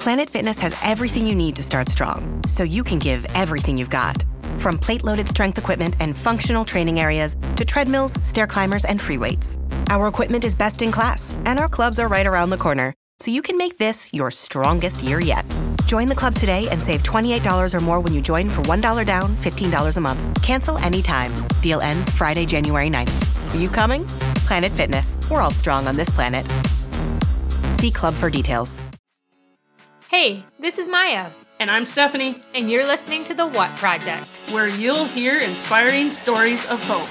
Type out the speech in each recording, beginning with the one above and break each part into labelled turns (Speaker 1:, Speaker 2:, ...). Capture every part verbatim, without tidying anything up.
Speaker 1: Planet Fitness has everything you need to start strong, so you can give everything you've got. From plate-loaded strength equipment and functional training areas to treadmills, stair climbers, and free weights. Our equipment is best in class, and our clubs are right around the corner, so you can make this your strongest year yet. Join the club today and save twenty-eight dollars or more when you join for one dollar down, fifteen dollars a month. Cancel anytime. Deal ends Friday, January ninth. Are you coming? Planet Fitness. We're all strong on this planet. See club for details.
Speaker 2: Hey, this is Maya.
Speaker 3: And I'm Stephanie.
Speaker 2: And you're listening to The What Project,
Speaker 3: where you'll hear inspiring stories of hope.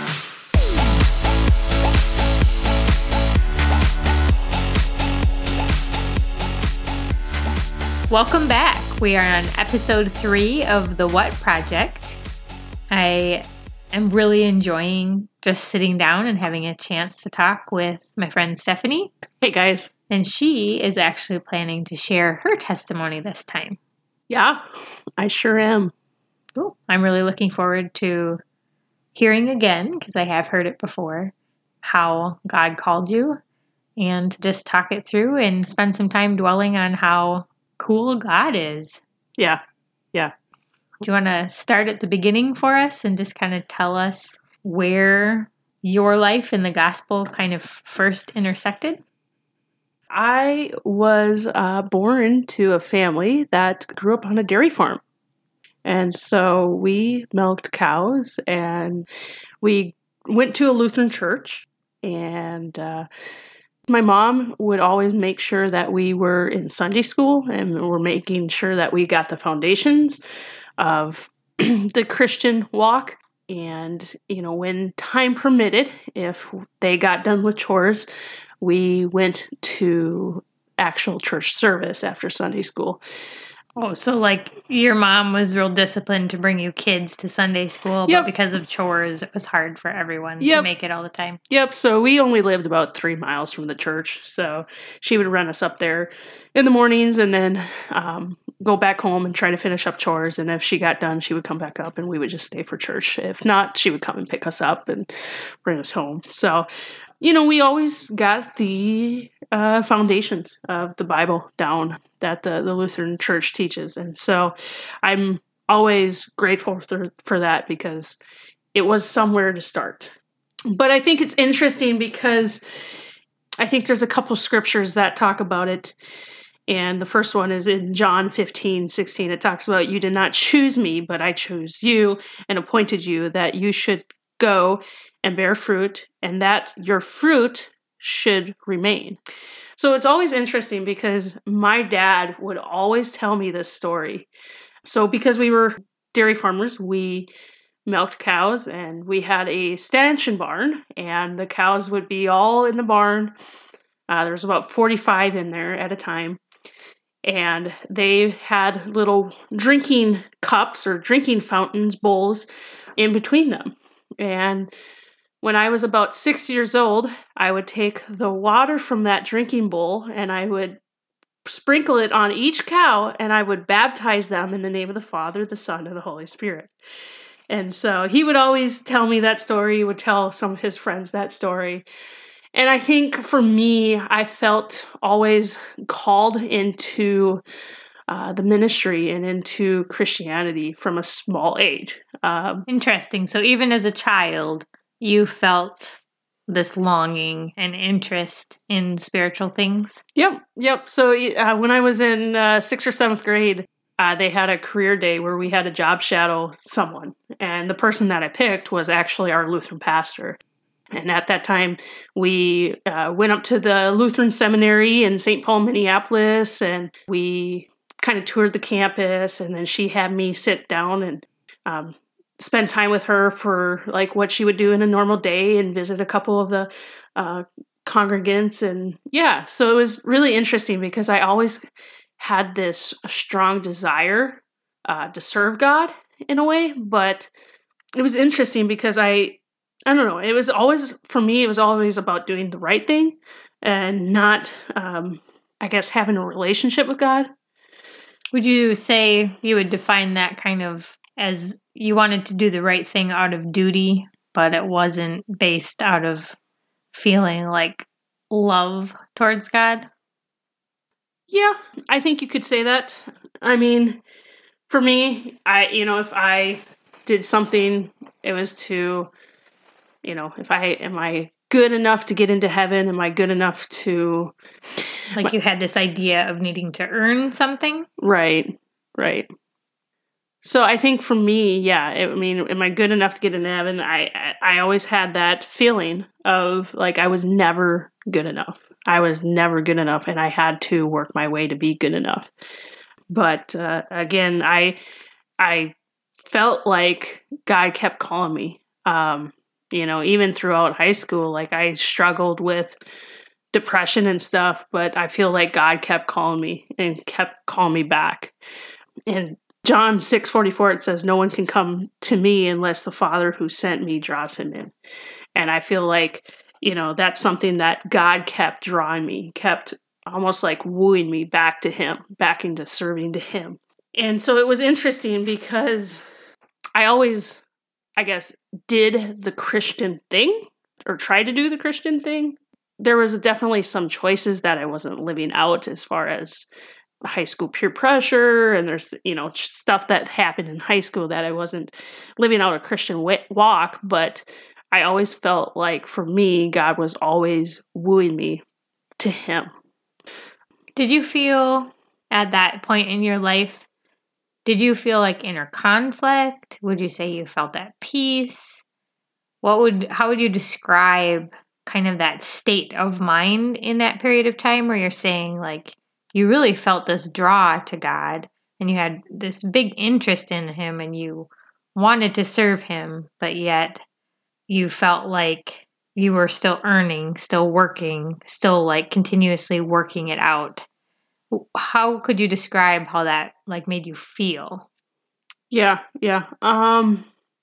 Speaker 2: Welcome back. We are on episode three of The What Project. I am really enjoying just sitting down and having a chance to talk with my friend Stephanie.
Speaker 3: Hey, guys.
Speaker 2: And she is actually planning to share her testimony this time.
Speaker 3: Yeah, I sure am.
Speaker 2: Cool. I'm really looking forward to hearing again, because I have heard it before, how God called you, and just talk it through and spend some time dwelling on how cool God is.
Speaker 3: Yeah, yeah.
Speaker 2: Do you want to start at the beginning for us and just kind of tell us where your life and the gospel kind of first intersected?
Speaker 3: I was uh, born to a family that grew up on a dairy farm. And so we milked cows, and we went to a Lutheran church. And uh, my mom would always make sure that we were in Sunday school, and we're making sure that we got the foundations of the Christian walk. And, you know, when time permitted, if they got done with chores, we went to actual church service after Sunday school.
Speaker 2: Oh, so like your mom was real disciplined to bring you kids to Sunday school,
Speaker 3: yep.
Speaker 2: But because of chores, it was hard for everyone
Speaker 3: yep.
Speaker 2: to make it all the time.
Speaker 3: Yep, so we only lived about three miles from the church, so she would run us up there in the mornings and then um, go back home and try to finish up chores, and if she got done, she would come back up and we would just stay for church. If not, she would come and pick us up and bring us home. So, you know, we always got the uh, foundations of the Bible down that the, the Lutheran Church teaches. And so I'm always grateful for, for that, because it was somewhere to start. But I think it's interesting because I think there's a couple scriptures that talk about it. And the first one is in John fifteen sixteen. It talks about, "You did not choose me, but I chose you and appointed you that you should go and bear fruit, and that your fruit should remain." So it's always interesting because my dad would always tell me this story. So because we were dairy farmers, we milked cows, and we had a stanchion barn, and the cows would be all in the barn. Uh, there was about forty-five in there at a time. And they had little drinking cups or drinking fountains, bowls in between them. And when I was about six years old, I would take the water from that drinking bowl and I would sprinkle it on each cow, and I would baptize them in the name of the Father, the Son, and the Holy Spirit. And so he would always tell me that story. He would tell some of his friends that story. And I think for me, I felt always called into uh, the ministry and into Christianity from a small age. Um,
Speaker 2: Interesting. So even as a child, you felt this longing and interest in spiritual things?
Speaker 3: Yep, yep. So uh, when I was in uh, sixth or seventh grade, uh, they had a career day where we had to job shadow someone. And the person that I picked was actually our Lutheran pastor. And at that time, we uh, went up to the Lutheran Seminary in Saint Paul, Minneapolis, and we kind of toured the campus. And then she had me sit down and um, spend time with her for like what she would do in a normal day and visit a couple of the uh, congregants. And yeah, so it was really interesting because I always had this strong desire uh, to serve God in a way. But it was interesting because I... I don't know. It was always, for me, it was always about doing the right thing and not, um, I guess, having a relationship with God.
Speaker 2: Would you say you would define that kind of as you wanted to do the right thing out of duty, but it wasn't based out of feeling like love towards God?
Speaker 3: Yeah, I think you could say that. I mean, for me, I, you know, if I did something, it was to, you know, if I, am I good enough to get into heaven? Am I good enough to...
Speaker 2: Like you had this idea of needing to earn something?
Speaker 3: Right, right. So I think for me, yeah, I mean, am I good enough to get into heaven? I, I always had that feeling of like I was never good enough. I was never good enough, and I had to work my way to be good enough. But uh, again, I I felt like God kept calling me. Um, you know, even throughout high school, like I struggled with depression and stuff, but I feel like God kept calling me and kept calling me back. And John six forty-four, it says, no one can come to me unless the Father who sent me draws him in. And I feel like, you know, that's something that God kept drawing me, kept almost like wooing me back to him, back into serving to him. And so it was interesting because I always, I guess, did the Christian thing or tried to do the Christian thing. There was definitely some choices that I wasn't living out as far as high school peer pressure, and there's, you know, stuff that happened in high school that I wasn't living out a Christian walk, but I always felt like for me, God was always wooing me to him.
Speaker 2: Did you feel at that point in your life, did you feel like inner conflict? Would you say you felt at peace? What would, how would you describe kind of that state of mind in that period of time where you're saying like, you really felt this draw to God and you had this big interest in him and you wanted to serve him, but yet you felt like you were still earning, still working, still like continuously working it out. How could you describe how that like made you feel?
Speaker 3: Yeah, yeah. Um,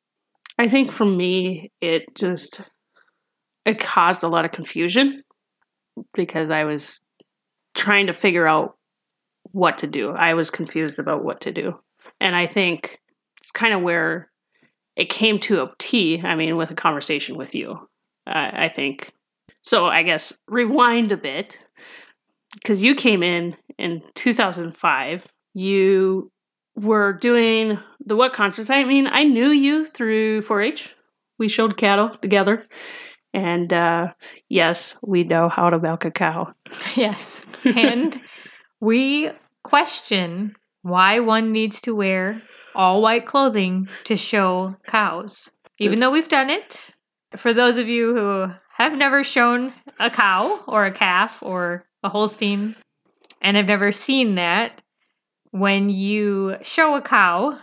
Speaker 3: I think for me, it just, it caused a lot of confusion because I was trying to figure out what to do. I was confused about what to do. And I think it's kind of where it came to a T, I mean, with a conversation with you, uh, I think. So I guess rewind a bit, because you came in in two thousand five. You were doing the what concerts? I mean, I knew you through four H. We showed cattle together. And uh, yes, we know how to milk a cow.
Speaker 2: Yes. And we question why one needs to wear all white clothing to show cows. Even though we've done it, for those of you who have never shown a cow or a calf or a Holstein and have never seen that, when you show a cow,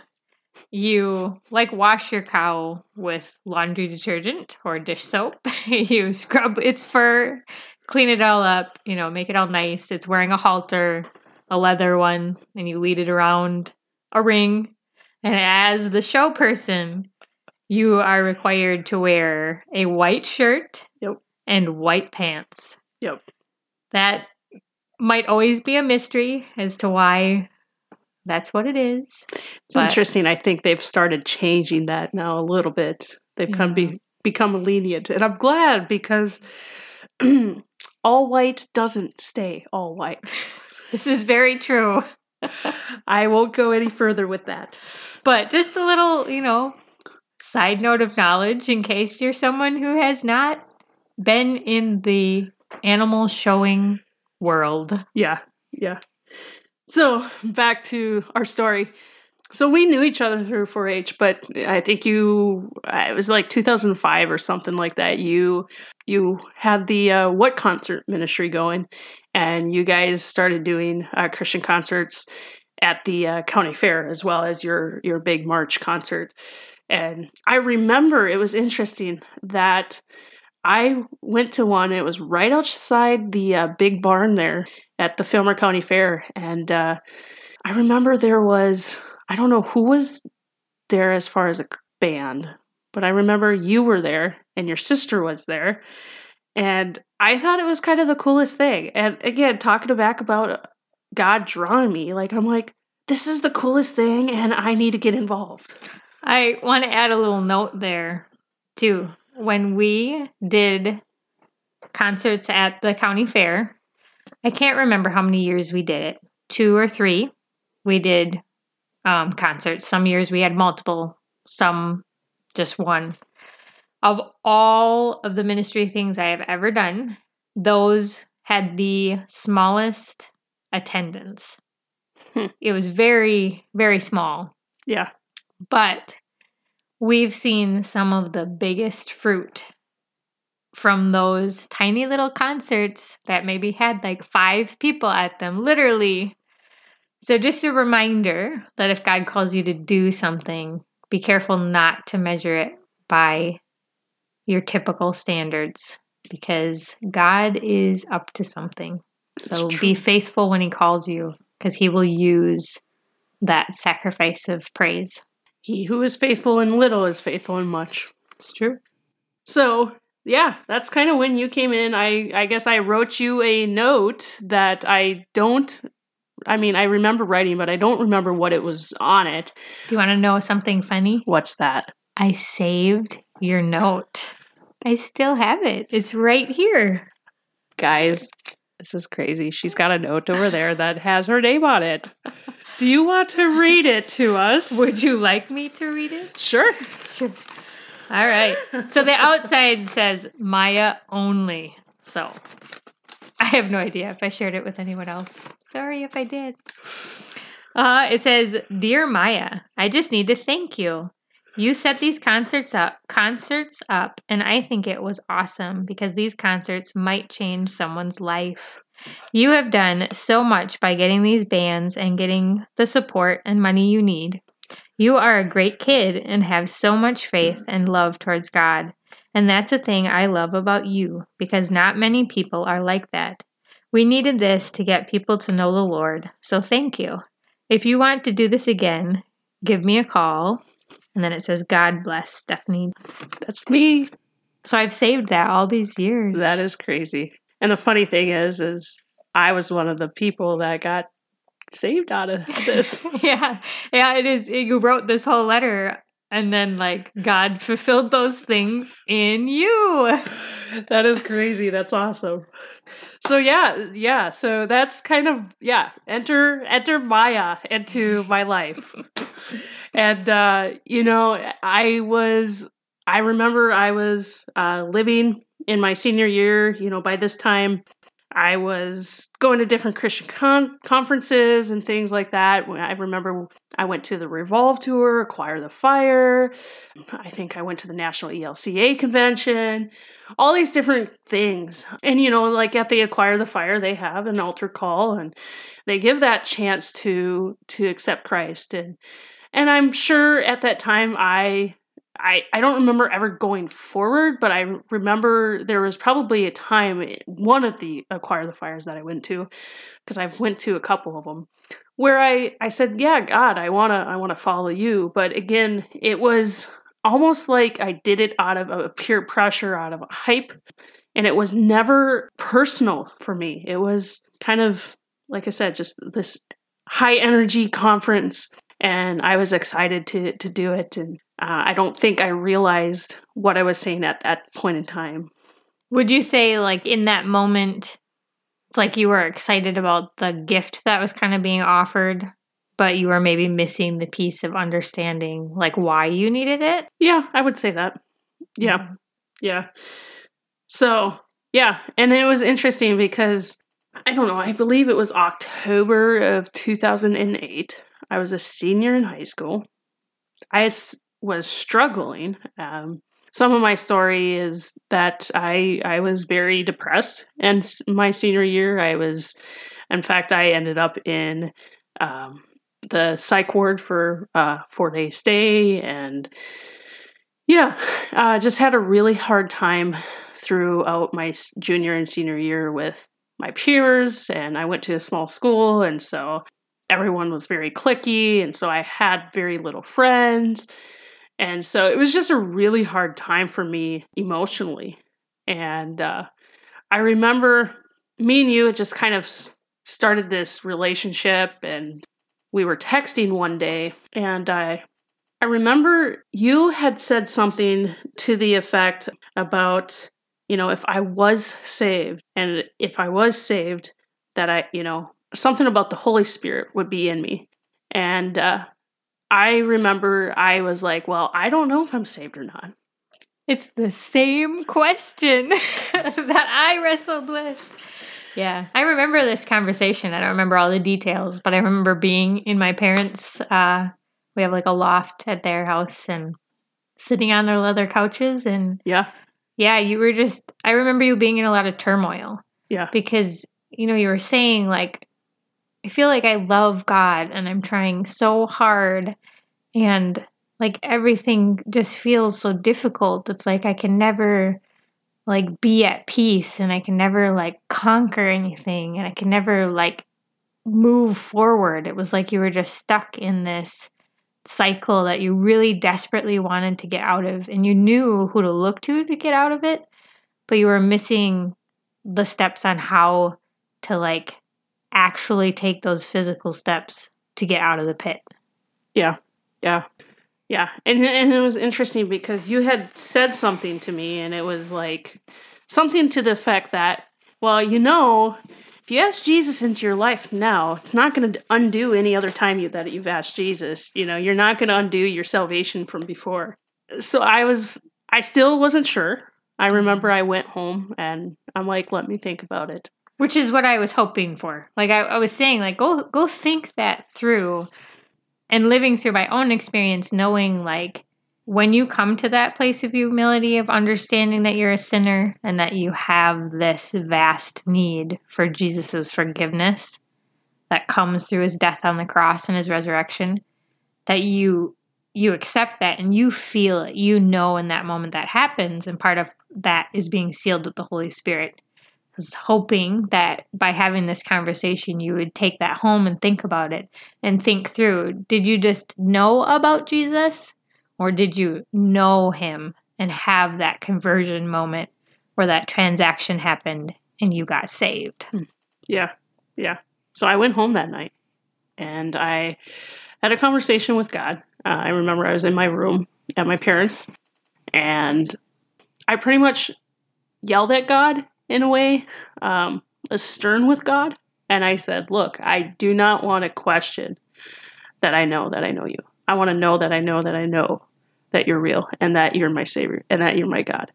Speaker 2: you like wash your cow with laundry detergent or dish soap. You scrub its fur, clean it all up, you know, make it all nice. It's wearing a halter, a leather one, and you lead it around a ring. And as the show person, you are required to wear a white shirt
Speaker 3: Yep.
Speaker 2: and white pants.
Speaker 3: Yep.
Speaker 2: That might always be a mystery as to why that's what it is.
Speaker 3: It's but, interesting. I think they've started changing that now a little bit. They've yeah. come be, become lenient. And I'm glad because all white doesn't stay all white.
Speaker 2: This is very true.
Speaker 3: I won't go any further with that.
Speaker 2: But just a little, you know, side note of knowledge in case you're someone who has not been in the animal showing world.
Speaker 3: Yeah, yeah. So back to our story. So we knew each other through four H, but I think you, it was like two thousand five or something like that. You you had the uh, What Concert ministry going, and you guys started doing uh, Christian concerts at the uh, county fair as well as your your big March concert. And I remember it was interesting that I went to one. It was right outside the uh, big barn there at the Fillmore County Fair. And uh, I remember there was, I don't know who was there as far as a band, but I remember you were there and your sister was there. And I thought it was kind of the coolest thing. And again, talking back about God drawing me, like, I'm like, this is the coolest thing and I need to get involved.
Speaker 2: I want to add a little note there too. When we did concerts at the county fair, I can't remember how many years we did it. Two or three. We did um, concerts. Some years we had multiple, some just one. Of all of the ministry things I have ever done, those had the smallest attendance. Hmm. It was very, very small.
Speaker 3: Yeah.
Speaker 2: But we've seen some of the biggest fruit from those tiny little concerts that maybe had like five people at them, literally. So just a reminder that if God calls you to do something, be careful not to measure it by your typical standards, because God is up to something. So be faithful when he calls you, because he will use that sacrifice of praise.
Speaker 3: He who is faithful in little is faithful in much.
Speaker 2: It's true.
Speaker 3: So, yeah, that's kind of when you came in. I, I guess I wrote you a note that I don't, I mean, I remember writing, but I don't remember what it was on it.
Speaker 2: Do you want to know something funny?
Speaker 3: What's that?
Speaker 2: I saved your note. I still have it. It's right here.
Speaker 3: Guys, this is crazy. She's got a note over there that has her name on it. Do you want to read it to us?
Speaker 2: Would you like me to read it?
Speaker 3: Sure.
Speaker 2: Sure. All right. So the outside says Maya only. So I have no idea if I shared it with anyone else. Sorry if I did. Uh, it says, Dear Maya, I just need to thank you. You set these concerts up, concerts up, and I think it was awesome because these concerts might change someone's life. You have done so much by getting these bands and getting the support and money you need. You are a great kid and have so much faith and love towards God. And that's a thing I love about you, because not many people are like that. We needed this to get people to know the Lord, so thank you. If you want to do this again, give me a call. And then it says, God bless Stephanie.
Speaker 3: That's me.
Speaker 2: So I've saved that all these years.
Speaker 3: That is crazy. And the funny thing is, is I was one of the people that got saved out of this.
Speaker 2: yeah. Yeah, it is. You wrote this whole letter, and then, like, God fulfilled those things in you.
Speaker 3: That is crazy. That's awesome. So, yeah, yeah. So that's kind of, yeah, enter, enter Maya into my life. And, uh, you know, I was, I remember I was uh, living in my senior year. You know, by this time, I was going to different Christian con- conferences and things like that. I remember I went to the Revolve Tour, Acquire the Fire. I think I went to the National E L C A convention, all these different things. And, you know, like at the Acquire the Fire, they have an altar call and they give that chance to to accept Christ. And and I'm sure at that time I... I, I don't remember ever going forward, but I remember there was probably a time, one of the Acquire the Fires that I went to, because I've went to a couple of them, where I, I said, yeah, God, I want to I want to follow you. But again, it was almost like I did it out of a peer pressure, out of a hype, and it was never personal for me. It was kind of, like I said, just this high energy conference, and I was excited to to do it. And Uh, I don't think I realized what I was saying at that point in time.
Speaker 2: Would you say, like, in that moment, it's like you were excited about the gift that was kind of being offered, but you were maybe missing the piece of understanding, like, why you needed it?
Speaker 3: Yeah, I would say that. Yeah, mm-hmm. yeah. So, yeah, and it was interesting because, I don't know, I believe it was October of two thousand eight. I was a senior in high school. I had... was struggling. Um, some of my story is that I I was very depressed, and my senior year, I was, in fact, I ended up in um, the psych ward for a four day stay, and yeah, uh, just had a really hard time throughout my junior and senior year with my peers, and I went to a small school, and so everyone was very cliquey, and so I had very little friends. And so it was just a really hard time for me emotionally. And uh, I remember me and you had just kind of started this relationship, and we were texting one day. And I, I remember you had said something to the effect about, you know, if I was saved, and if I was saved, that I, you know, something about the Holy Spirit would be in me. And uh, I remember I was like, well, I don't know if I'm saved or not.
Speaker 2: It's the same question that I wrestled with. Yeah, I remember this conversation. I don't remember all the details, but I remember being in my parents' uh, we have like a loft at their house and sitting on their leather couches. And
Speaker 3: yeah,
Speaker 2: yeah, you were just, I remember you being in a lot of turmoil.
Speaker 3: Yeah.
Speaker 2: Because, you know, you were saying like, I feel like I love God and I'm trying so hard and like everything just feels so difficult. It's like I can never like be at peace and I can never like conquer anything and I can never like move forward. It was like you were just stuck in this cycle that you really desperately wanted to get out of, and you knew who to look to to get out of it, but you were missing the steps on how to like actually take those physical steps to get out of the pit.
Speaker 3: Yeah. Yeah. Yeah. And and it was interesting because you had said something to me, and it was like something to the effect that, well, you know, if you ask Jesus into your life now, it's not going to undo any other time you that you've asked Jesus. You know, you're not going to undo your salvation from before. So I was, I still wasn't sure. I remember I went home and I'm like, let me think about it.
Speaker 2: Which is what I was hoping for. Like I, I was saying, like, go go think that through. And living through my own experience, knowing like when you come to that place of humility, of understanding that you're a sinner and that you have this vast need for Jesus's forgiveness that comes through his death on the cross and his resurrection, that you you accept that and you feel it, you know, in that moment that happens. And part of that is being sealed with the Holy Spirit. I was hoping that by having this conversation, you would take that home and think about it and think through. Did you just know about Jesus, or did you know him and have that conversion moment where that transaction happened and you got saved?
Speaker 3: Yeah. Yeah. So I went home that night and I had a conversation with God. Uh, I remember I was in my room at my parents' and I pretty much yelled at God in a way, um, was stern with God. And I said, look, I do not want to question that I know that I know you. I want to know that I know that I know that you're real and that you're my Savior and that you're my God.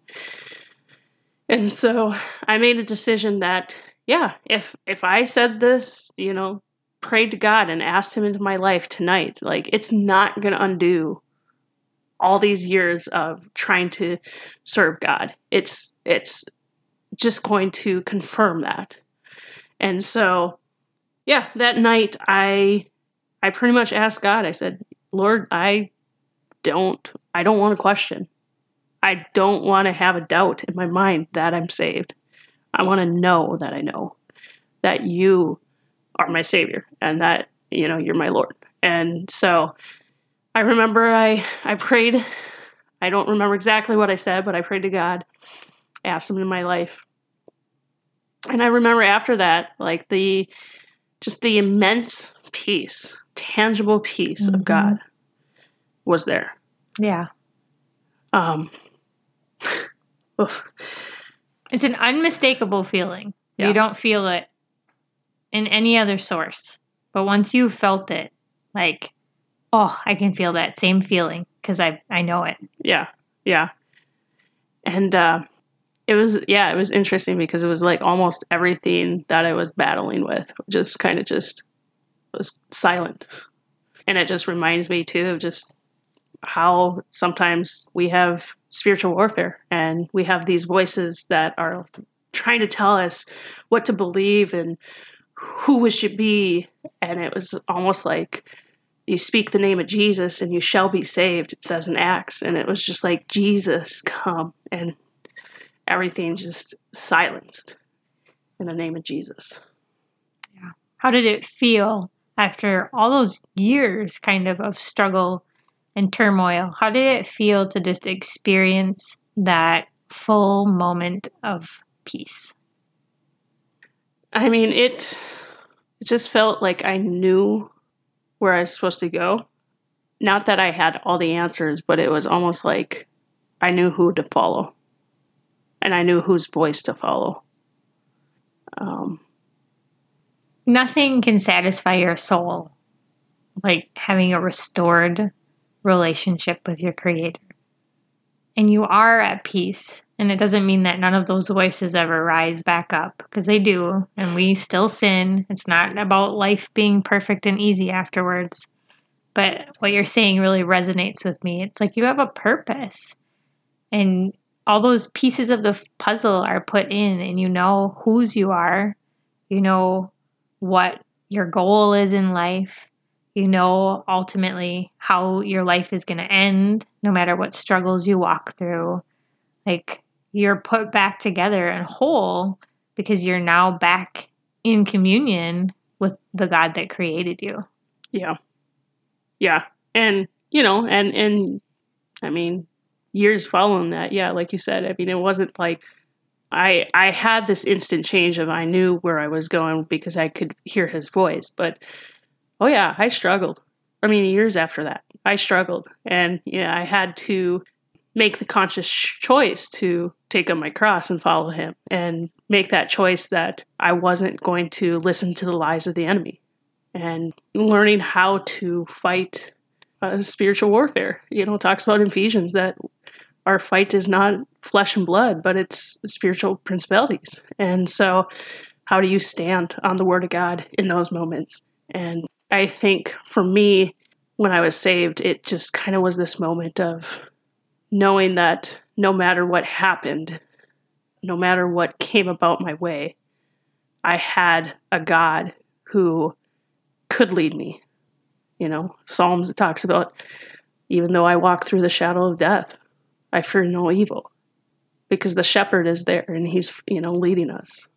Speaker 3: And so I made a decision that, yeah, if if I said this, you know, prayed to God and asked him into my life tonight, like it's not going to undo all these years of trying to serve God. It's it's just going to confirm that. And so, yeah, that night I I pretty much asked God, I said, Lord, I don't I don't want to question. I don't want to have a doubt in my mind that I'm saved. I want to know that I know that you are my Savior and that, you know, you're my Lord. And so I remember I, I prayed. I don't remember exactly what I said, but I prayed to God, asked him in my life. And I remember after that, like the, just the immense peace, tangible peace mm-hmm. of God was there.
Speaker 2: Yeah.
Speaker 3: Um,
Speaker 2: It's an unmistakable feeling. Yeah. You don't feel it in any other source. But once you've felt it, like, oh, I can feel that same feeling because I I know it.
Speaker 3: Yeah, yeah. And uh, it was, yeah, it was interesting because it was like almost everything that I was battling with just kind of just was silent. And it just reminds me, too, of just how sometimes we have spiritual warfare and we have these voices that are trying to tell us what to believe and who we should be. And it was almost like you speak the name of Jesus and you shall be saved, it says in Acts. And it was just like, Jesus, come. And everything just silenced in the name of Jesus.
Speaker 2: Yeah. How did it feel after all those years kind of of struggle and turmoil? How did it feel to just experience that full moment of peace?
Speaker 3: I mean, it, it just felt like I knew where I was supposed to go. Not that I had all the answers, but it was almost like I knew who to follow. And I knew whose voice to follow. Um,
Speaker 2: nothing can satisfy your soul like having a restored relationship with your Creator. And you are at peace. And it doesn't mean that none of those voices ever rise back up, because they do. And we still sin. It's not about life being perfect and easy afterwards. But what you're saying really resonates with me. It's like you have a purpose. And all those pieces of the puzzle are put in, and you know whose you are. You know what your goal is in life. You know ultimately how your life is going to end, no matter what struggles you walk through. Like, you're put back together and whole because you're now back in communion with the God that created you.
Speaker 3: Yeah. Yeah. And, you know, and, and I mean, years following that, yeah, like you said, I mean, it wasn't like I, I had this instant change of I knew where I was going because I could hear his voice. But, oh, yeah, I struggled. I mean, years after that, I struggled. And, yeah, I had to make the conscious choice to take up my cross and follow him, and make that choice that I wasn't going to listen to the lies of the enemy, and learning how to fight uh, spiritual warfare. You know, it talks about in Ephesians that our fight is not flesh and blood, but it's spiritual principalities. And so how do you stand on the word of God in those moments? And I think for me, when I was saved, it just kind of was this moment of knowing that no matter what happened, no matter what came about my way, I had a God who could lead me. You know, Psalms talks about, even though I walk through the shadow of death, I fear no evil, because the shepherd is there and he's, you know, leading us.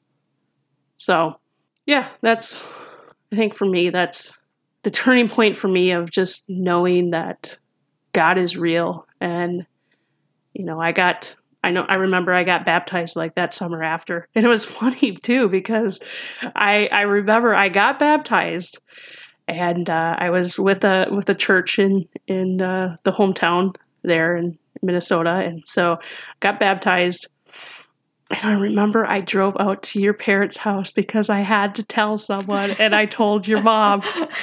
Speaker 3: So, yeah, that's, I think for me, that's the turning point for me of just knowing that God is real. And, you know, I got, I know, I remember I got baptized like that summer after. And it was funny too, because I, I remember I got baptized, and uh, I was with a, with a church in, in uh, the hometown there in Minnesota. And so I got baptized. And I remember I drove out to your parents' house because I had to tell someone, and I told your mom.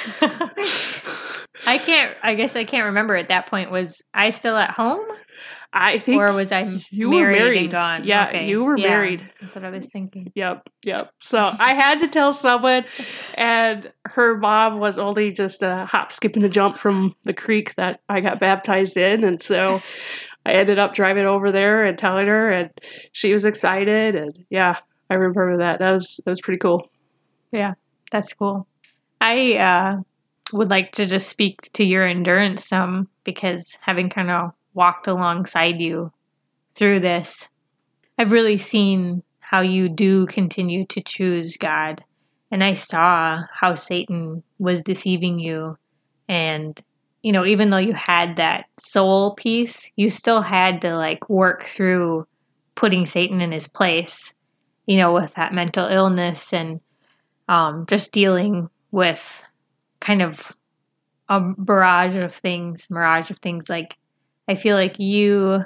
Speaker 2: I can't, I guess I can't remember at that point. Was I still at home?
Speaker 3: I think,
Speaker 2: or was I
Speaker 3: you
Speaker 2: married,
Speaker 3: were married
Speaker 2: and gone?
Speaker 3: Yeah,
Speaker 2: okay.
Speaker 3: you were
Speaker 2: yeah,
Speaker 3: married.
Speaker 2: That's what I was thinking.
Speaker 3: Yep, yep. So I had to tell someone, and her mom was only just a hop, skip, and a jump from the creek that I got baptized in, and so I ended up driving over there and telling her, and she was excited, and yeah, I remember that. That was that was pretty cool.
Speaker 2: Yeah, that's cool. I uh, would like to just speak to your endurance some, because having kind of walked alongside you through this, I've really seen how you do continue to choose God. And I saw how Satan was deceiving you. And, you know, even though you had that soul piece, you still had to like work through putting Satan in his place, you know, with that mental illness and um, just dealing with kind of a barrage of things, mirage of things. Like, I feel like you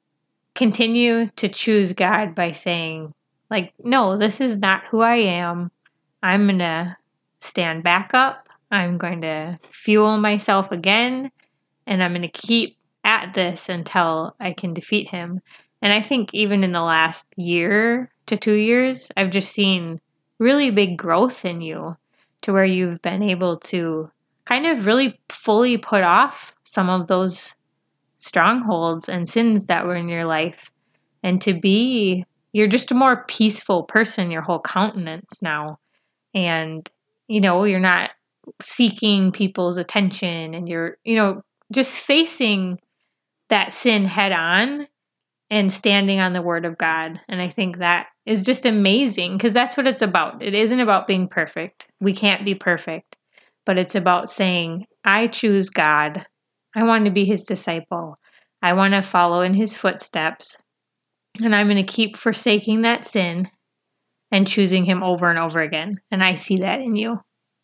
Speaker 2: continue to choose God by saying, like, no, this is not who I am. I'm going to stand back up. I'm going to fuel myself again. And I'm going to keep at this until I can defeat him. And I think even in the last year to two years, I've just seen really big growth in you, to where you've been able to kind of really fully put off some of those strongholds and sins that were in your life, and to be, you're just a more peaceful person, your whole countenance now. And, you know, you're not seeking people's attention, and you're, you know, just facing that sin head on and standing on the word of God. And I think that is just amazing, because that's what it's about. It isn't about being perfect. We can't be perfect, but it's about saying, I choose God. I want to be his disciple. I want to follow in his footsteps. And I'm going to keep forsaking that sin and choosing him over and over again. And I see that in you.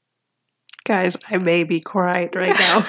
Speaker 3: Guys, I may be crying right now.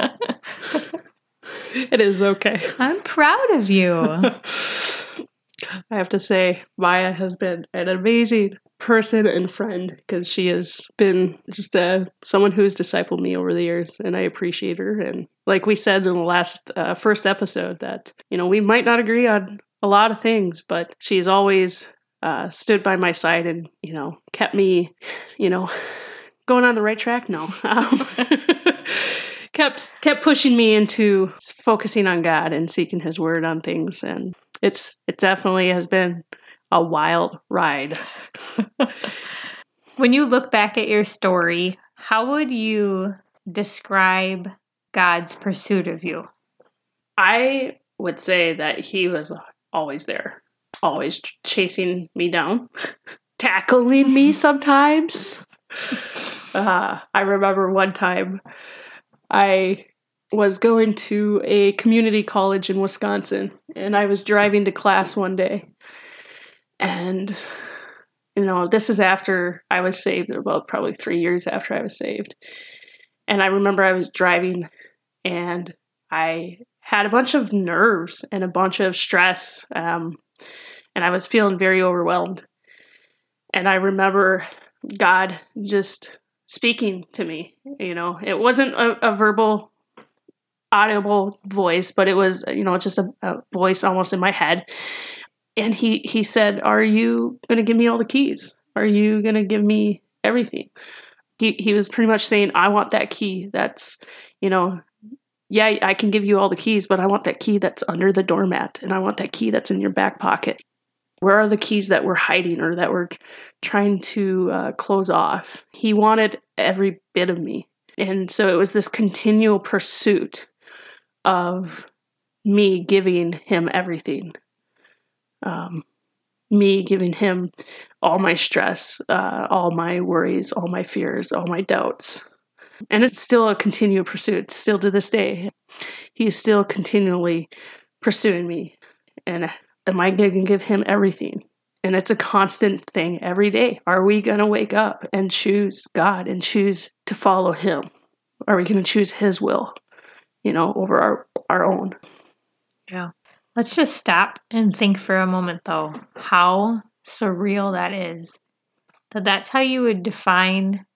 Speaker 3: It is okay.
Speaker 2: I'm proud of you.
Speaker 3: I have to say, Maya has been an amazing person and friend, because she has been just uh, someone who's discipled me over the years, and I appreciate her. And like we said in the last uh, first episode, that, you know, we might not agree on a lot of things, but she's always uh, stood by my side and, you know, kept me, you know, going on the right track. No. Um, kept kept pushing me into focusing on God and seeking His word on things. And it's it definitely has been a wild ride.
Speaker 2: When you look back at your story, how would you describe God's pursuit of you?
Speaker 3: I would say that He was always there, always ch- chasing me down, tackling me sometimes. Uh, I remember one time I was going to a community college in Wisconsin, and I was driving to class one day. And, you know, this is after I was saved, about probably three years after I was saved. And I remember I was driving, and I had a bunch of nerves and a bunch of stress, um, and I was feeling very overwhelmed. And I remember God just speaking to me. You know, it wasn't a, a verbal, audible voice, but it was, you know, just a, a voice almost in my head. And he, he said, are you going to give me all the keys? Are you going to give me everything? He he was pretty much saying, I want that key that's, you know, yeah, I can give you all the keys, but I want that key that's under the doormat, and I want that key that's in your back pocket. Where are the keys that we're hiding or that we're trying to uh, close off? He wanted every bit of me. And so it was this continual pursuit of me giving Him everything. Um, me giving Him all my stress, uh, all my worries, all my fears, all my doubts. And it's still a continual pursuit, still to this day. He's still continually pursuing me. And am I going to give Him everything? And it's a constant thing every day. Are we going to wake up and choose God and choose to follow Him? Are we going to choose His will, you know, over our, our own?
Speaker 2: Yeah. Let's just stop and think for a moment, though, how surreal that is. That that's how you would define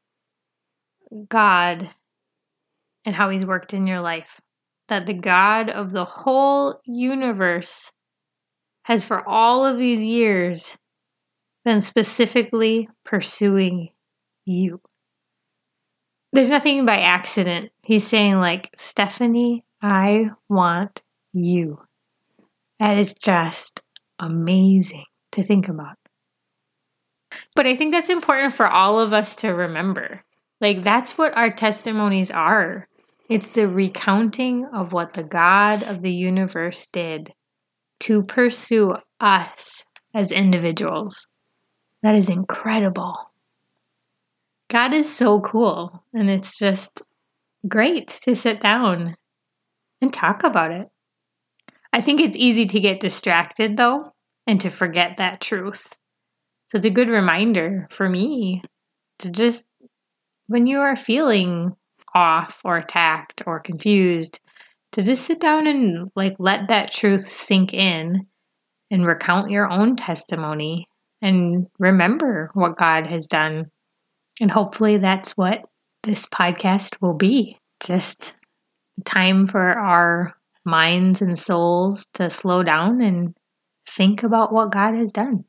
Speaker 2: God and how He's worked in your life. That the God of the whole universe has for all of these years been specifically pursuing you. There's nothing by accident. He's saying, like, Stephanie, I want you. That is just amazing to think about. But I think that's important for all of us to remember. Like, that's what our testimonies are. It's the recounting of what the God of the universe did to pursue us as individuals. That is incredible. God is so cool, and it's just great to sit down and talk about it. I think it's easy to get distracted, though, and to forget that truth. So it's a good reminder for me to just, when you are feeling off or attacked or confused, to just sit down and like let that truth sink in and recount your own testimony and remember what God has done. And hopefully that's what this podcast will be. Just time for our minds and souls to slow down and think about what God has done.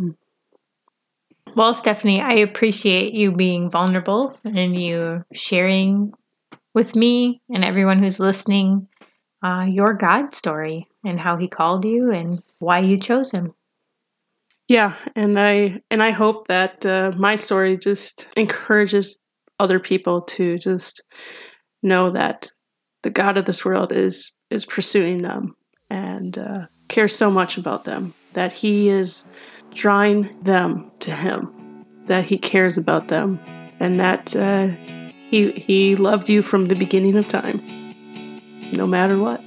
Speaker 2: Well, Stephanie, I appreciate you being vulnerable and you sharing with me and everyone who's listening uh, your God story and how He called you and why you chose Him.
Speaker 3: Yeah, and I and I hope that uh, my story just encourages other people to just know that the God of this world is is pursuing them and uh, cares so much about them, that He is drawing them to Him, that He cares about them, and that uh, he He loved you from the beginning of time, no matter what.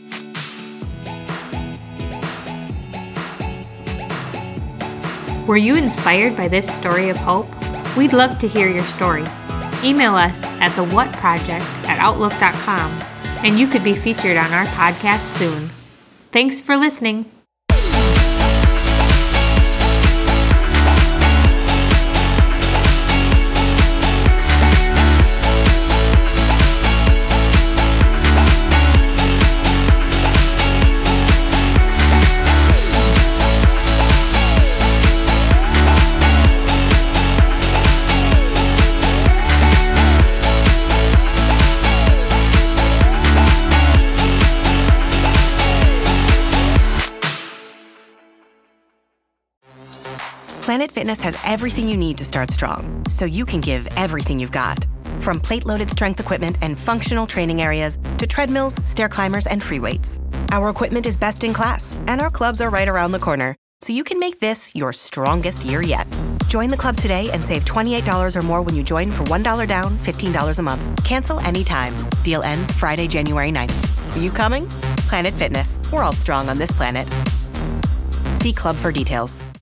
Speaker 2: Were you inspired by this story of hope? We'd love to hear your story. Email us at the what project at outlook dot com, and you could be featured on our podcast soon. Thanks for listening.
Speaker 1: Planet Fitness has everything you need to start strong, so you can give everything you've got. From plate-loaded strength equipment and functional training areas to treadmills, stair climbers, and free weights. Our equipment is best in class, and our clubs are right around the corner, so you can make this your strongest year yet. Join the club today and save twenty-eight dollars or more when you join for one dollar down, fifteen dollars a month. Cancel anytime. Deal ends Friday, January ninth. Are you coming? Planet Fitness. We're all strong on this planet. See club for details.